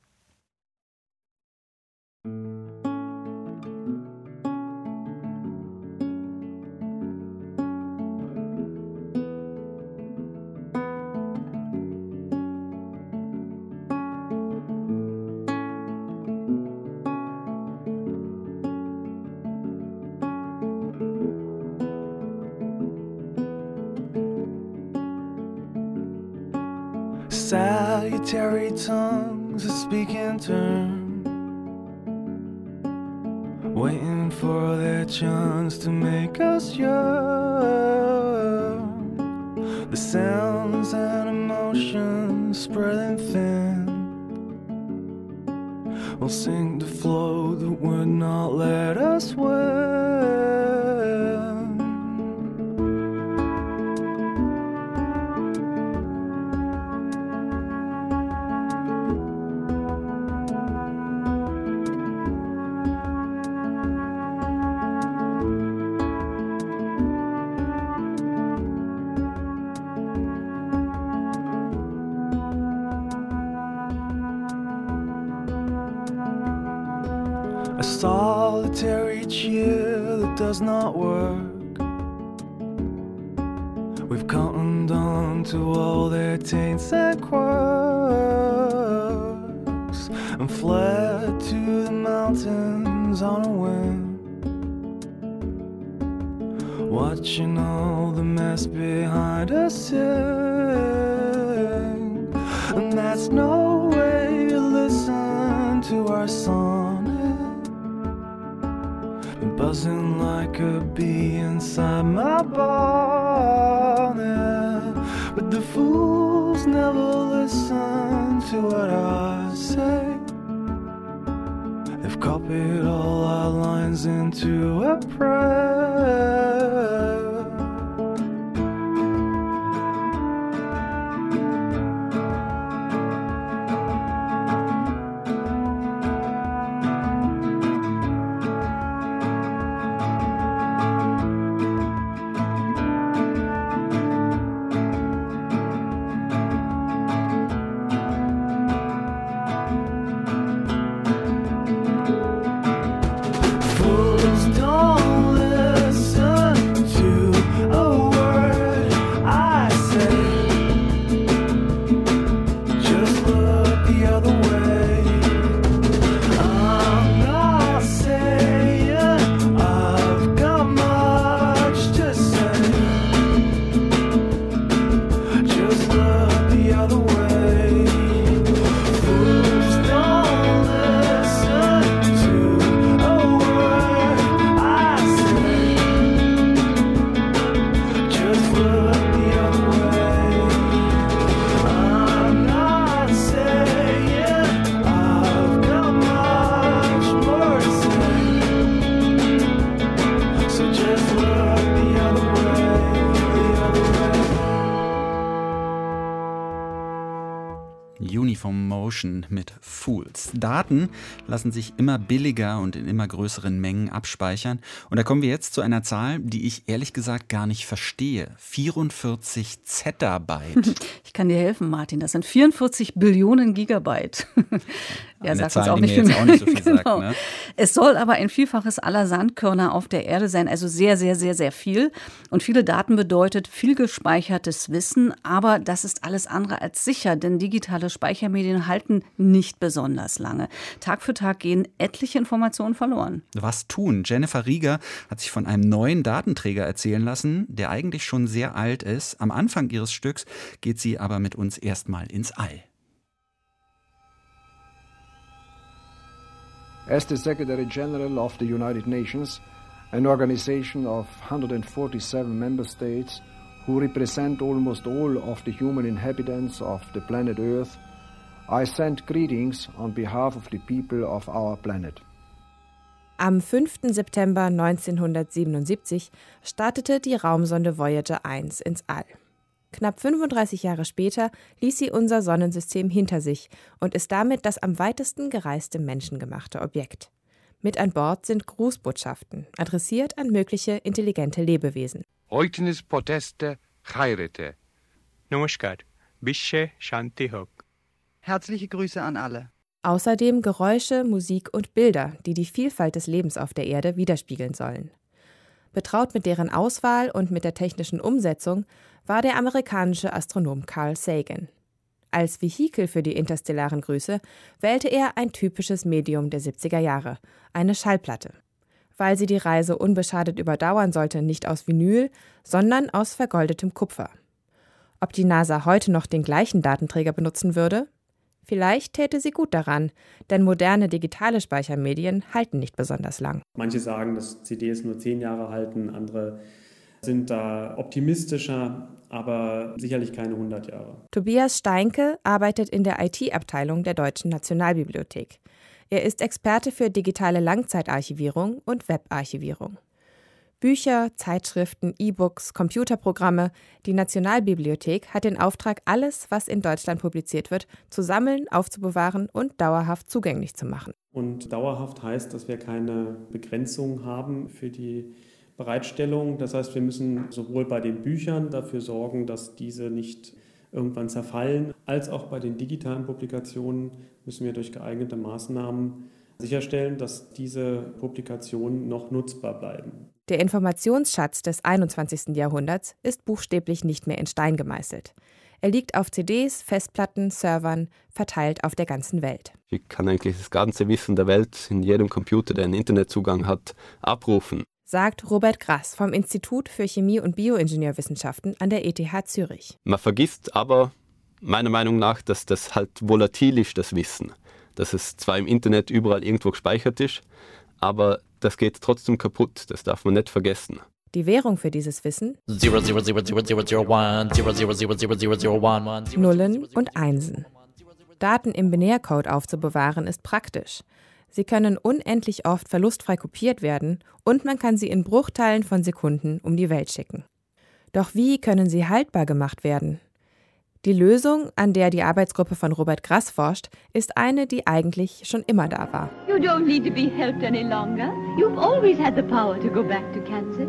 Salutary tongues that speak in turn, waiting for their chance to make us young. The sounds and emotions spreading thin, We'll sink the flow that would not let us swim. A solitary cheer that does not work. We've cottoned on to all their taints and quirks and fled to the mountains on a whim, watching all the mess behind us sing. And that's no way to listen to our song. Buzzing like a bee inside my bonnet. But the fools never listen to what I say. They've copied all our lines into a prayer. Uniform Motion mit Fools. Daten lassen sich immer billiger und in immer größeren Mengen abspeichern. Und da kommen wir jetzt zu einer Zahl, die ich ehrlich gesagt gar nicht verstehe. vierundvierzig Zettabyte. Ich kann dir helfen, Martin. Das sind vierundvierzig Billionen Gigabyte. Ja, eine sagt Zahl, uns auch die nicht mir viel jetzt auch nicht so viel genau. sagt. Ne? Es soll aber ein Vielfaches aller Sandkörner auf der Erde sein, also sehr, sehr, sehr, sehr viel. Und viele Daten bedeutet viel gespeichertes Wissen, aber das ist alles andere als sicher, denn digitale Speichermedien halten nicht besonders lange. Tag für Tag gehen etliche Informationen verloren. Was tun? Jennifer Rieger hat sich von einem neuen Datenträger erzählen lassen, der eigentlich schon sehr alt ist. Am Anfang ihres Stücks geht sie aber mit uns erstmal ins All. As the Secretary General of the United Nations, an organization of one hundred forty-seven member states who represent almost all of the human inhabitants of the planet Earth, I send greetings on behalf of the people of our planet. Am fünften September neunzehnhundertsiebenundsiebzig startete die Raumsonde Voyager eins ins All. Knapp fünfunddreißig Jahre später ließ sie unser Sonnensystem hinter sich und ist damit das am weitesten gereiste menschengemachte Objekt. Mit an Bord sind Grußbotschaften, adressiert an mögliche intelligente Lebewesen. Oitnis poteste chairete. Namaskar. Bishe Shanti Hok. Herzliche Grüße an alle. Außerdem Geräusche, Musik und Bilder, die die Vielfalt des Lebens auf der Erde widerspiegeln sollen. Betraut mit deren Auswahl und mit der technischen Umsetzung war der amerikanische Astronom Carl Sagan. Als Vehikel für die interstellaren Grüße wählte er ein typisches Medium der siebziger Jahre, eine Schallplatte. Weil sie die Reise unbeschadet überdauern sollte, nicht aus Vinyl, sondern aus vergoldetem Kupfer. Ob die NASA heute noch den gleichen Datenträger benutzen würde? Vielleicht täte sie gut daran, denn moderne digitale Speichermedien halten nicht besonders lang. Manche sagen, dass C Ds nur zehn Jahre halten, andere sind da optimistischer, aber sicherlich keine hundert Jahre. Tobias Steinke arbeitet in der I T-Abteilung der Deutschen Nationalbibliothek. Er ist Experte für digitale Langzeitarchivierung und Webarchivierung. Bücher, Zeitschriften, E-Books, Computerprogramme. Die Nationalbibliothek hat den Auftrag, alles, was in Deutschland publiziert wird, zu sammeln, aufzubewahren und dauerhaft zugänglich zu machen. Und dauerhaft heißt, dass wir keine Begrenzung haben für die Bereitstellung. Das heißt, wir müssen sowohl bei den Büchern dafür sorgen, dass diese nicht irgendwann zerfallen, als auch bei den digitalen Publikationen müssen wir durch geeignete Maßnahmen sicherstellen, dass diese Publikationen noch nutzbar bleiben. Der Informationsschatz des einundzwanzigsten Jahrhunderts ist buchstäblich nicht mehr in Stein gemeißelt. Er liegt auf C Ds, Festplatten, Servern, verteilt auf der ganzen Welt. Ich kann eigentlich das ganze Wissen der Welt in jedem Computer, der einen Internetzugang hat, abrufen, sagt Robert Grass vom Institut für Chemie- und Bioingenieurwissenschaften an der E T H Zürich. Man vergisst aber meiner Meinung nach, dass das halt volatil ist, das Wissen. Dass es zwar im Internet überall irgendwo gespeichert ist, aber das geht trotzdem kaputt. Das darf man nicht vergessen. Die Währung für dieses Wissen? Nullen und Einsen. Daten im Binärcode aufzubewahren ist praktisch. Sie können unendlich oft verlustfrei kopiert werden und man kann sie in Bruchteilen von Sekunden um die Welt schicken. Doch wie können sie haltbar gemacht werden? Die Lösung, an der die Arbeitsgruppe von Robert Grass forscht, ist eine, die eigentlich schon immer da war. You don't need to be helped any longer. You've always had the power to go back to Kansas.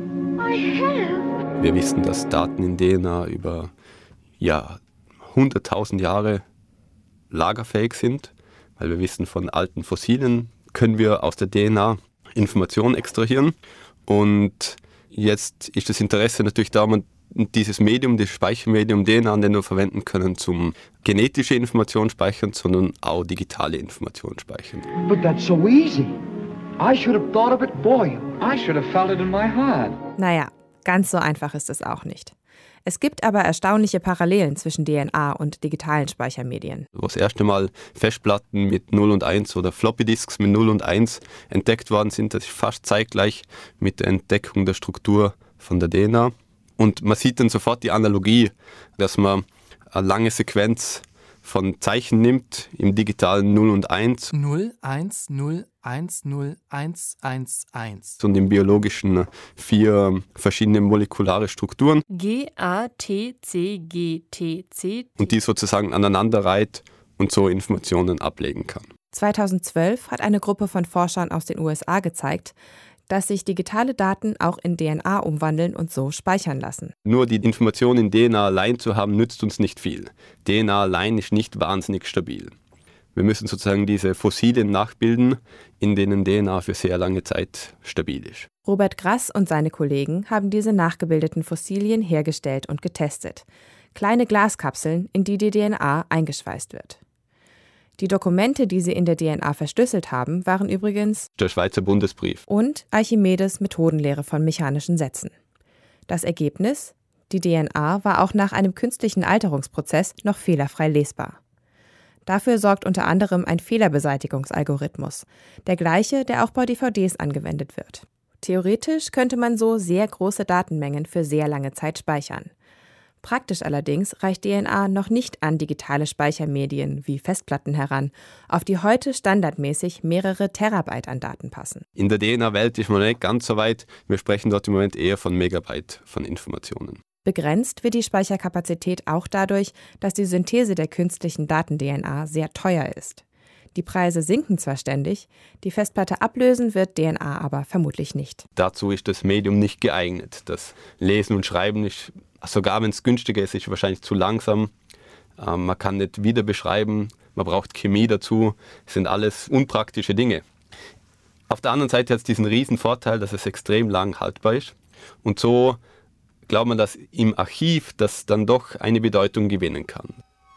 I have. Wir wissen, dass Daten in D N A über ja, hunderttausend Jahre lagerfähig sind, weil wir wissen, von alten Fossilien können wir aus der D N A Informationen extrahieren. Und jetzt ist das Interesse natürlich da, man dieses Medium, das Speichermedium D N A nicht nur verwenden können zum genetische Information speichern, sondern auch digitale Information speichern. But that's so easy. I should have thought of it for you. I should have felt it in my heart. Naja, ganz so einfach ist es auch nicht. Es gibt aber erstaunliche Parallelen zwischen D N A und digitalen Speichermedien. Wo das erste Mal Festplatten mit null und eins oder Floppy-Disks mit null und eins entdeckt worden sind, das ist fast zeitgleich mit der Entdeckung der Struktur von der D N A. Und man sieht dann sofort die Analogie, dass man eine lange Sequenz von Zeichen nimmt im digitalen null und eins. null, eins, null, eins, null, eins, eins, eins. Und im biologischen vier verschiedene molekulare Strukturen. G, A, T, C, G, T, C. Und die sozusagen aneinander reiht und so Informationen ablegen kann. zweitausendzwölf hat eine Gruppe von Forschern aus den U S A gezeigt, dass sich digitale Daten auch in D N A umwandeln und so speichern lassen. Nur die Information in D N A allein zu haben, nützt uns nicht viel. D N A allein ist nicht wahnsinnig stabil. Wir müssen sozusagen diese Fossilien nachbilden, in denen D N A für sehr lange Zeit stabil ist. Robert Grass und seine Kollegen haben diese nachgebildeten Fossilien hergestellt und getestet. Kleine Glaskapseln, in die die D N A eingeschweißt wird. Die Dokumente, die sie in der D N A verschlüsselt haben, waren übrigens der Schweizer Bundesbrief und Archimedes Methodenlehre von mechanischen Sätzen. Das Ergebnis? Die D N A war auch nach einem künstlichen Alterungsprozess noch fehlerfrei lesbar. Dafür sorgt unter anderem ein Fehlerbeseitigungsalgorithmus, der gleiche, der auch bei D V Ds angewendet wird. Theoretisch könnte man so sehr große Datenmengen für sehr lange Zeit speichern. Praktisch allerdings reicht D N A noch nicht an digitale Speichermedien wie Festplatten heran, auf die heute standardmäßig mehrere Terabyte an Daten passen. In der D N A-Welt ist man nicht ganz so weit. Wir sprechen dort im Moment eher von Megabyte von Informationen. Begrenzt wird die Speicherkapazität auch dadurch, dass die Synthese der künstlichen Daten-D N A sehr teuer ist. Die Preise sinken zwar ständig, die Festplatte ablösen wird D N A aber vermutlich nicht. Dazu ist das Medium nicht geeignet. Das Lesen und Schreiben ist, sogar wenn es günstiger ist, ist wahrscheinlich zu langsam. Ähm, man kann nicht wieder beschreiben, man braucht Chemie dazu. Das sind alles unpraktische Dinge. Auf der anderen Seite hat es diesen riesen Vorteil, dass es extrem lang haltbar ist. Und so glaubt man, dass im Archiv das dann doch eine Bedeutung gewinnen kann.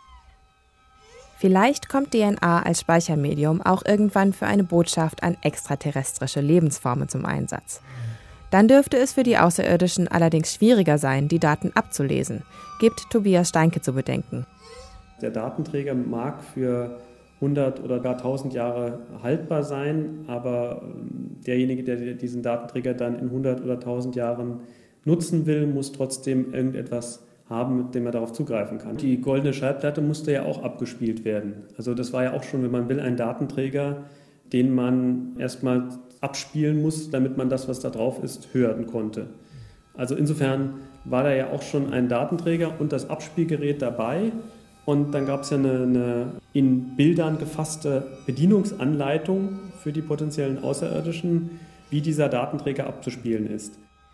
Vielleicht kommt D N A als Speichermedium auch irgendwann für eine Botschaft an extraterrestrische Lebensformen zum Einsatz. Dann dürfte es für die Außerirdischen allerdings schwieriger sein, die Daten abzulesen, gibt Tobias Steinke zu bedenken. Der Datenträger mag für hundert oder gar tausend Jahre haltbar sein, aber derjenige, der diesen Datenträger dann in hundert oder tausend Jahren nutzen will, muss trotzdem irgendetwas haben, mit dem er darauf zugreifen kann. Die goldene Schallplatte musste ja auch abgespielt werden. Also das war ja auch schon, wenn man will, ein Datenträger, den man erstmal abspielen muss, damit man das, was da drauf ist, hören konnte. Also insofern war da ja auch schon ein Datenträger und das Abspielgerät dabei. Und dann gab es ja eine, eine in Bildern gefasste Bedienungsanleitung für die potenziellen Außerirdischen, wie dieser Datenträger abzuspielen ist.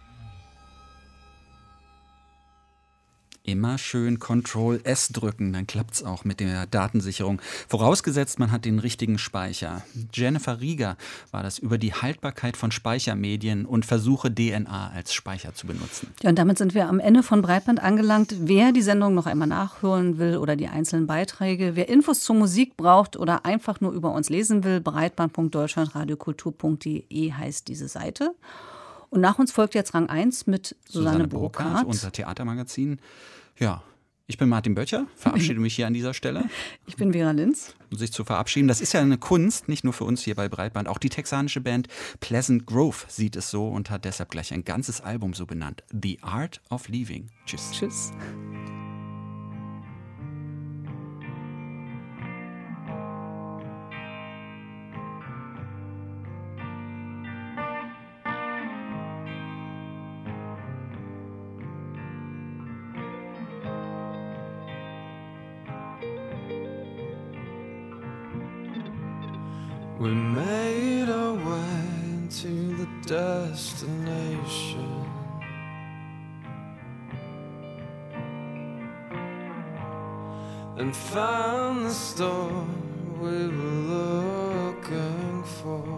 Immer schön Control S drücken, dann klappt's auch mit der Datensicherung. Vorausgesetzt, man hat den richtigen Speicher. Jennifer Rieger war das über die Haltbarkeit von Speichermedien und Versuche, D N A als Speicher zu benutzen. Ja, und damit sind wir am Ende von Breitband angelangt. Wer die Sendung noch einmal nachhören will oder die einzelnen Beiträge, wer Infos zur Musik braucht oder einfach nur über uns lesen will, breitband punkt deutschlandradiokultur punkt de heißt diese Seite. Und nach uns folgt jetzt Rang eins mit Susanne, Susanne Burkhardt, Burkhardt, unser Theatermagazin. Ja, ich bin Martin Böttcher, verabschiede mich hier an dieser Stelle. Ich bin Vera Linz. Um sich zu verabschieden, das ist ja eine Kunst, nicht nur für uns hier bei Breitband. Auch die texanische Band Pleasant Grove sieht es so und hat deshalb gleich ein ganzes Album so benannt. The Art of Leaving. Tschüss. Tschüss. We made our way to the destination. And found the store we were looking for.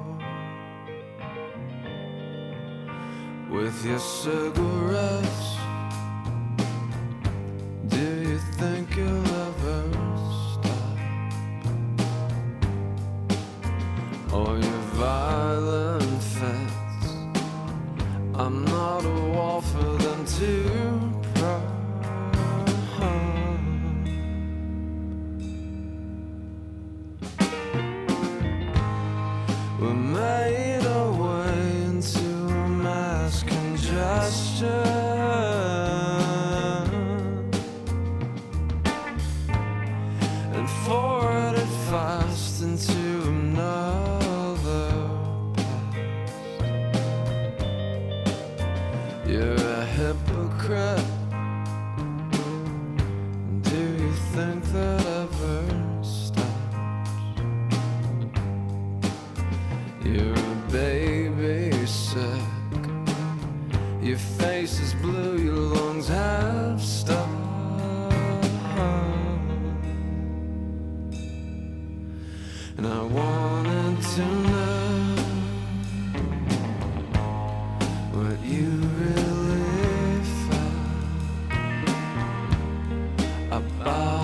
With your cigarettes, do you think you'll ever or your violent fits? I'm not a wall for them to prime. We made our way into a mass congestion, and forward it fast into another. You're a hypocrite. Do you think that ever stops? You're a baby sick. Your face is blue, your lungs have stopped. And I wanted to know what you really felt about